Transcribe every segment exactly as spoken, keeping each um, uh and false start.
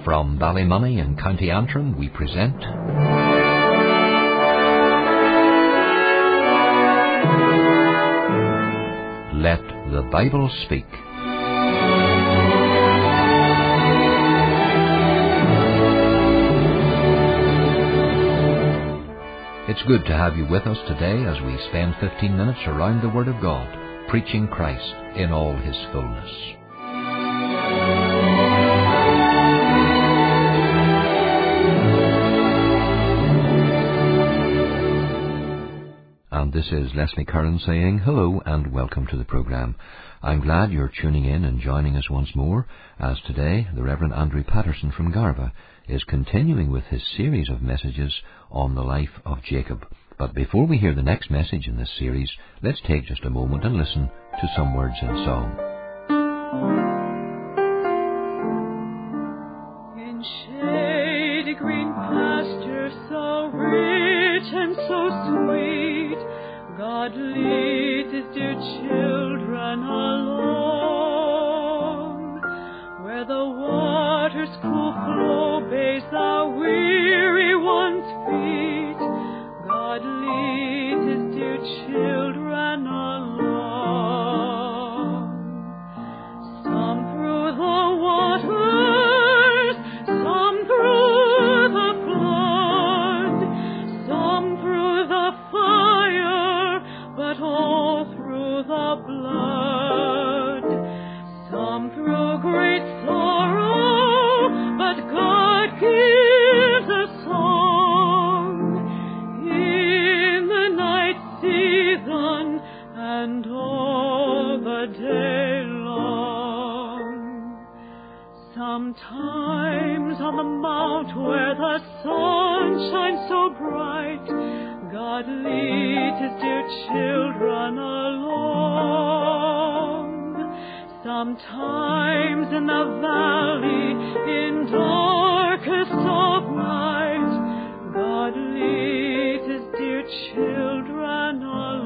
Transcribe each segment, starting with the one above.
From Ballymoney in County Antrim, we present Let the Bible Speak. It's good to have you with us today as we spend fifteen minutes around the Word of God, preaching Christ in all His fullness. And this is Leslie Curran saying hello and welcome to the programme. I'm glad you're tuning in and joining us once more, as today the Reverend Andrew Patterson from Garva is continuing with his series of messages on the life of Jacob. But before we hear the next message in this series, let's take just a moment and listen to some words in song. In shady green pastures so rich and so sweet, God leads His dear children along, where the waters cool flow bathes the weary one's feet. God leads His dear children along, some through the waters, some through the flood, some through the fire, but all through the blood, some through great sorrow, but God gives a song in the night season and all the day long. Sometimes on the mount where the sun shines so bright, God leads His dear children along. Sometimes in the valley, in darkest of night, God leads His dear children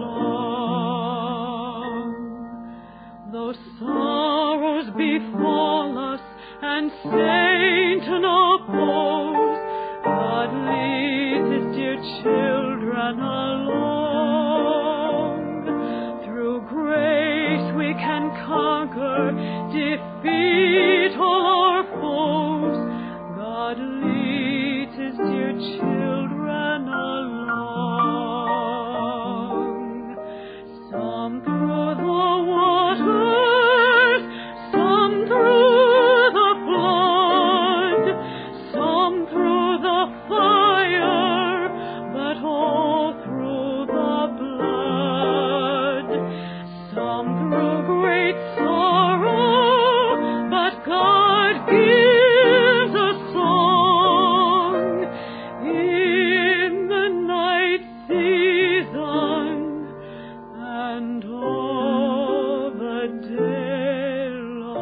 along. Though sorrows befall us and Satan oppose, God leads His dear children along. Through grace we can conquer, defeat all our foes. God leads His dear children along. Some through the waters, some through the flood, some through the fire, but all through the blood, some through great sorrow, but God gives a song in the night season and all the day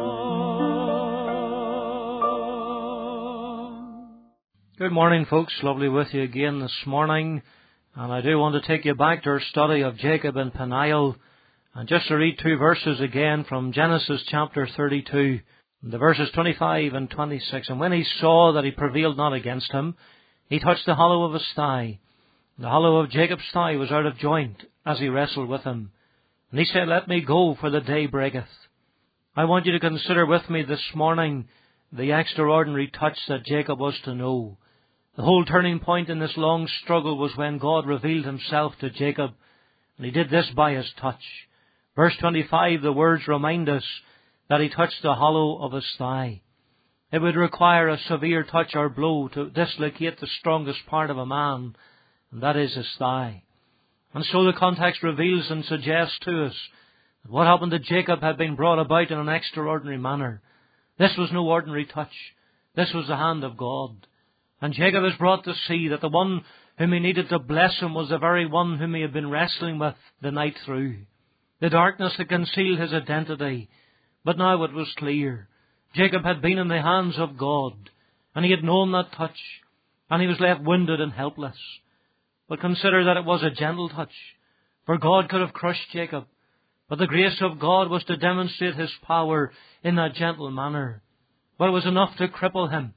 long. Good morning, folks. Lovely with you again this morning. And I do want to take you back to our study of Jacob and Peniel. And just to read two verses again from Genesis chapter thirty-two, the verses twenty-five and twenty-six. And when he saw that he prevailed not against him, he touched the hollow of his thigh. The hollow of Jacob's thigh was out of joint as he wrestled with him. And he said, Let me go, for the day breaketh. I want you to consider with me this morning the extraordinary touch that Jacob was to know. The whole turning point in this long struggle was when God revealed Himself to Jacob, and He did this by His touch. Verse twenty-five, the words remind us that he touched the hollow of his thigh. It would require a severe touch or blow to dislocate the strongest part of a man, and that is his thigh. And so the context reveals and suggests to us that what happened to Jacob had been brought about in an extraordinary manner. This was no ordinary touch. This was the hand of God. And Jacob is brought to see that the one whom he needed to bless him was the very one whom he had been wrestling with the night through. The darkness had concealed his identity, but now it was clear. Jacob had been in the hands of God, and he had known that touch, and he was left wounded and helpless. But consider that it was a gentle touch, for God could have crushed Jacob, but the grace of God was to demonstrate His power in that gentle manner. But it was enough to cripple him,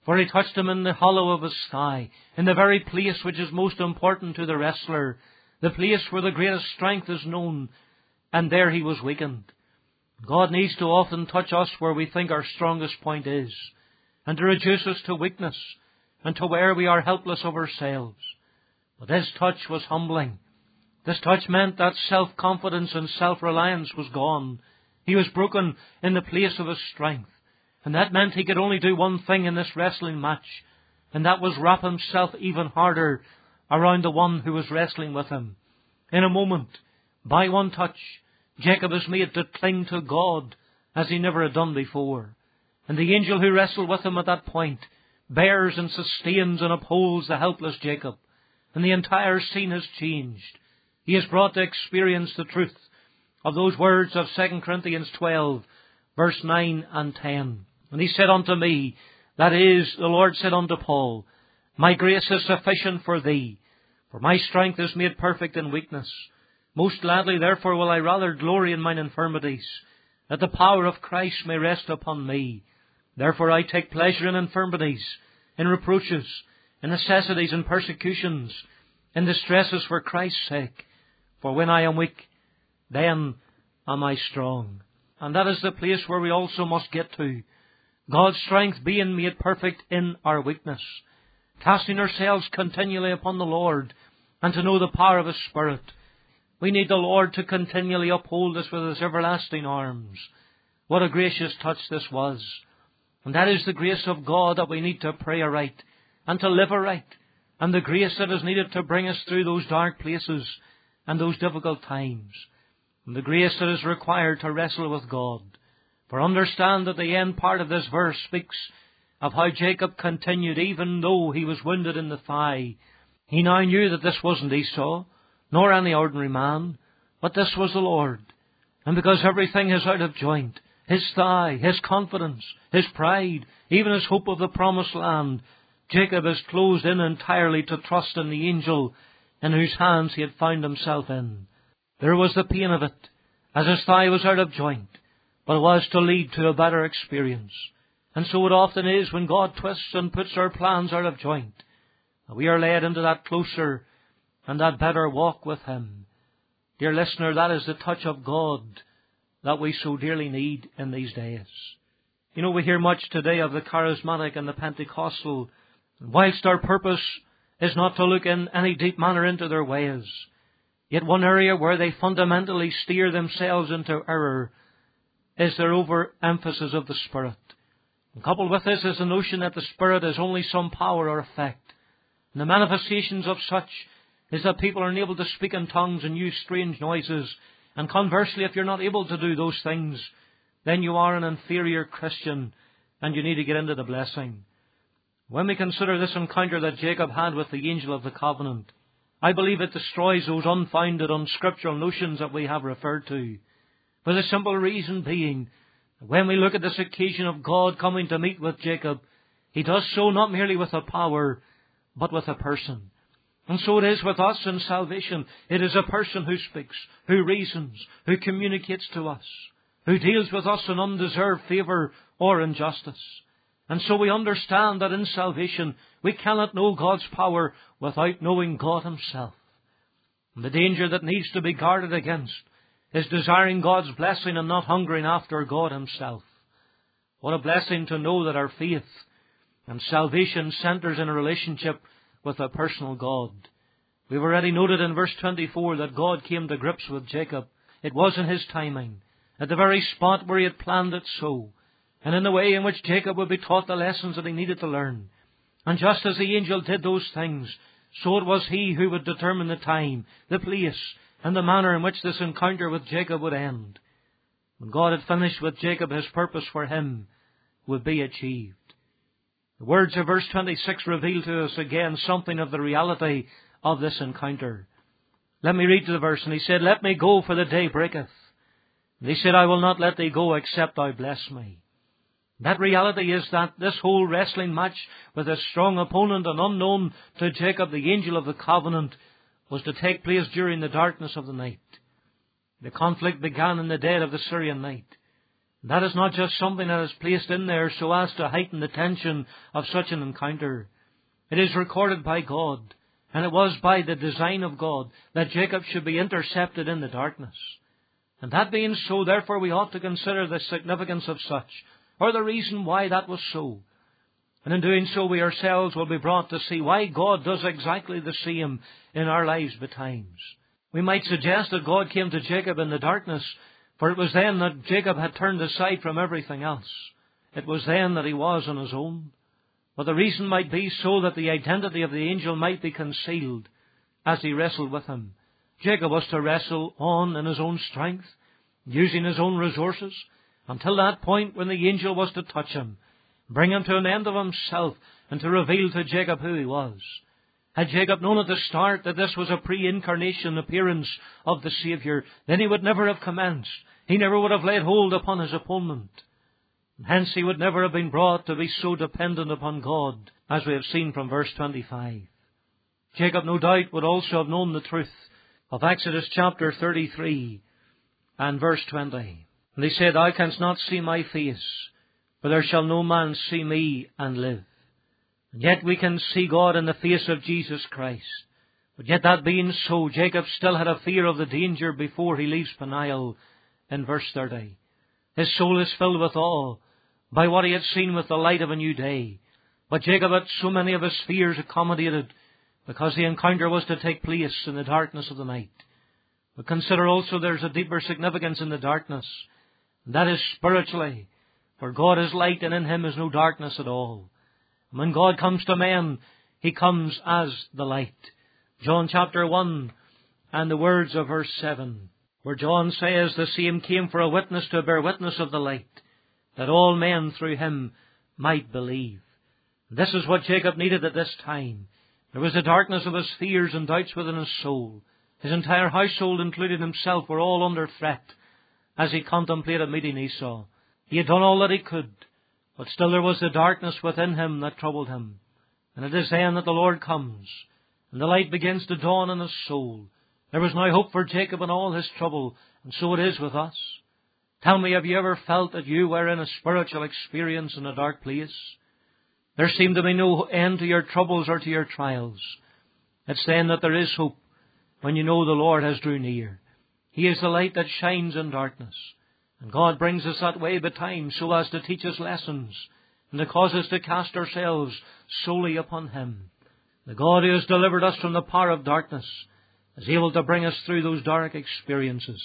For he touched him in the hollow of his thigh, in the very place which is most important to the wrestler, the place where the greatest strength is known, and there he was weakened. God needs to often touch us where we think our strongest point is, and to reduce us to weakness, and to where we are helpless of ourselves. But this touch was humbling. This touch meant that self-confidence and self-reliance was gone. He was broken in the place of his strength. And that meant he could only do one thing in this wrestling match, and that was wrap himself even harder around the one who was wrestling with him. In a moment, by one touch, Jacob is made to cling to God as he never had done before. And the angel who wrestled with him at that point bears and sustains and upholds the helpless Jacob. And the entire scene has changed. He is brought to experience the truth of those words of Second Corinthians twelve, verse nine and ten. And he said unto me, that is, the Lord said unto Paul, my grace is sufficient for thee, for my strength is made perfect in weakness. Most gladly, therefore, will I rather glory in mine infirmities, that the power of Christ may rest upon me. Therefore I take pleasure in infirmities, in reproaches, in necessities and persecutions, in distresses for Christ's sake. For when I am weak, then am I strong. And that is the place where we also must get to. God's strength being made perfect in our weakness. Casting ourselves continually upon the Lord, and to know the power of His Spirit. We need the Lord to continually uphold us with His everlasting arms. What a gracious touch this was. And that is the grace of God that we need to pray aright, and to live aright, and the grace that is needed to bring us through those dark places and those difficult times, and the grace that is required to wrestle with God. For understand that the end part of this verse speaks of how Jacob continued even though he was wounded in the thigh. He now knew that this wasn't Esau, nor any ordinary man, but this was the Lord. And because everything is out of joint, his thigh, his confidence, his pride, even his hope of the promised land, Jacob is closed in entirely to trust in the angel in whose hands he had found himself in. There was the pain of it, as his thigh was out of joint, but it was to lead to a better experience. And so it often is when God twists and puts our plans out of joint. We are led into that closer and that better walk with Him. Dear listener, that is the touch of God that we so dearly need in these days. You know, we hear much today of the charismatic and the Pentecostal. Whilst our purpose is not to look in any deep manner into their ways, yet one area where they fundamentally steer themselves into error is their overemphasis of the Spirit. And coupled with this is the notion that the Spirit is only some power or effect. And the manifestations of such is that people are unable to speak in tongues and use strange noises. And conversely, if you're not able to do those things, then you are an inferior Christian and you need to get into the blessing. When we consider this encounter that Jacob had with the angel of the covenant, I believe it destroys those unfounded, unscriptural notions that we have referred to. For the simple reason being, when we look at this occasion of God coming to meet with Jacob, He does so not merely with a power, but with a person. And so it is with us in salvation. It is a person who speaks, who reasons, who communicates to us, who deals with us in undeserved favour or injustice. And so we understand that in salvation we cannot know God's power without knowing God Himself. And the danger that needs to be guarded against is desiring God's blessing and not hungering after God Himself. What a blessing to know that our faith and salvation centres in a relationship with a personal God. We've already noted in verse twenty-four that God came to grips with Jacob. It was in His timing, at the very spot where He had planned it so, and in the way in which Jacob would be taught the lessons that he needed to learn. And just as the angel did those things, so it was He who would determine the time, the place, and the manner in which this encounter with Jacob would end. When God had finished with Jacob, His purpose for him would be achieved. The words of verse twenty-six reveal to us again something of the reality of this encounter. Let me read to the verse. And he said, let me go, for the day breaketh. And he said, I will not let thee go, except thou bless me. That reality is that this whole wrestling match with a strong opponent and unknown to Jacob, the angel of the covenant, was to take place during the darkness of the night. The conflict began in the dead of the Syrian night. That is not just something that is placed in there so as to heighten the tension of such an encounter. It is recorded by God, and it was by the design of God that Jacob should be intercepted in the darkness. And that being so, therefore we ought to consider the significance of such, or the reason why that was so. And in doing so, we ourselves will be brought to see why God does exactly the same in our lives betimes. We might suggest that God came to Jacob in the darkness, for it was then that Jacob had turned aside from everything else. It was then that he was on his own. But the reason might be so that the identity of the angel might be concealed as he wrestled with him. Jacob was to wrestle on in his own strength, using his own resources, until that point when the angel was to touch him, bring him to an end of himself, and to reveal to Jacob who he was. Had Jacob known at the start that this was a pre-incarnation appearance of the Saviour, then he would never have commenced. He never would have laid hold upon his opponent. Hence he would never have been brought to be so dependent upon God, as we have seen from verse twenty-five. Jacob, no doubt, would also have known the truth of Exodus chapter thirty-three and verse twenty. And he said, Thou canst not see my face, for there shall no man see me and live. And yet we can see God in the face of Jesus Christ. But yet that being so, Jacob still had a fear of the danger before he leaves Peniel in verse thirty. His soul is filled with awe by what he had seen with the light of a new day. But Jacob had so many of his fears accommodated because the encounter was to take place in the darkness of the night. But consider also there's a deeper significance in the darkness, and that is spiritually. For God is light, and in Him is no darkness at all. And when God comes to men, He comes as the light. John chapter one and the words of verse seven, where John says, The same came for a witness to bear witness of the light, that all men through Him might believe. This is what Jacob needed at this time. There was the darkness of his fears and doubts within his soul. His entire household, including himself, were all under threat as he contemplated meeting Esau. He had done all that he could, but still there was the darkness within him that troubled him. And it is then that the Lord comes, and the light begins to dawn in his soul. There was now hope for Jacob in all his trouble, and so it is with us. Tell me, have you ever felt that you were in a spiritual experience in a dark place? There seemed to be no end to your troubles or to your trials. It's then that there is hope, when you know the Lord has drew near. He is the light that shines in darkness. And God brings us that way betimes so as to teach us lessons and to cause us to cast ourselves solely upon Him. The God who has delivered us from the power of darkness is able to bring us through those dark experiences.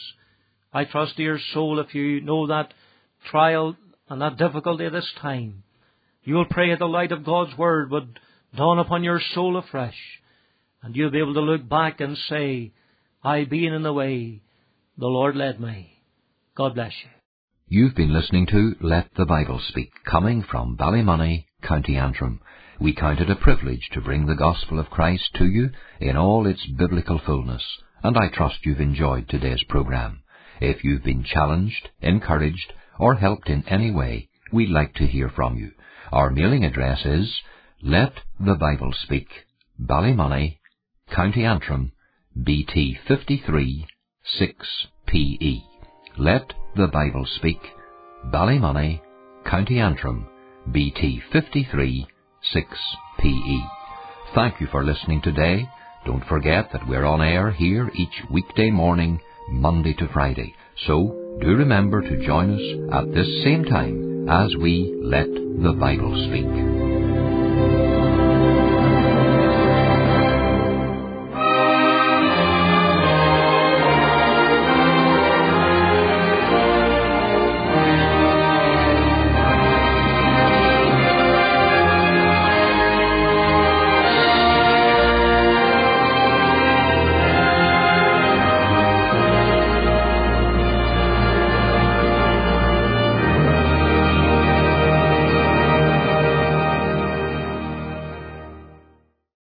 I trust, dear soul, if you know that trial and that difficulty at this time, you will pray that the light of God's Word would dawn upon your soul afresh, and you'll be able to look back and say, I being in the way, the Lord led me. God bless you. You've been listening to Let the Bible Speak, coming from Ballymoney, County Antrim. We count it a privilege to bring the gospel of Christ to you in all its biblical fullness, and I trust you've enjoyed today's program. If you've been challenged, encouraged, or helped in any way, we'd like to hear from you. Our mailing address is Let the Bible Speak, Ballymoney, County Antrim, B T fifty-three six P E. Let the Bible Speak, Ballymoney, County Antrim, B T fifty-three six P E. Thank you for listening today. Don't forget that we're on air here each weekday morning, Monday to Friday. So do remember to join us at this same time as we Let the Bible Speak.